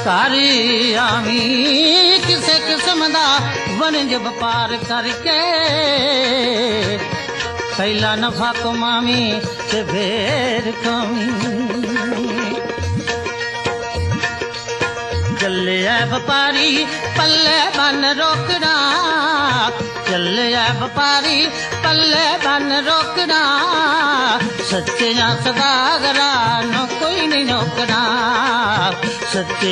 ਘਰ ਆਵੀ ਕਿਸੇ ਕਿਸਮ ਦਾ ਵਣਜ ਵਪਾਰ ਕਰਕੇ ਪਹਿਲਾ ਨਫਾ ਕਮਾਵੀ ਤੇ ਫੇਰ ਖਾਵੀ ਚੱਲਿਆ ਵਪਾਰੀ ਪੱਲੇ ਬੰਨ ਰੋਕਣਾ ਚੱਲਿਆ ਵਪਾਰੀ ਪੱਲੇ ਬੰਨ ਰੋਕਣਾ ਸੱਚਿਆਂ ਸਦਾਗਰਾਂ ਨੂੰ ਕੋਈ ਨਹੀਂ ਰੋਕਣਾ ਸੱਚੇ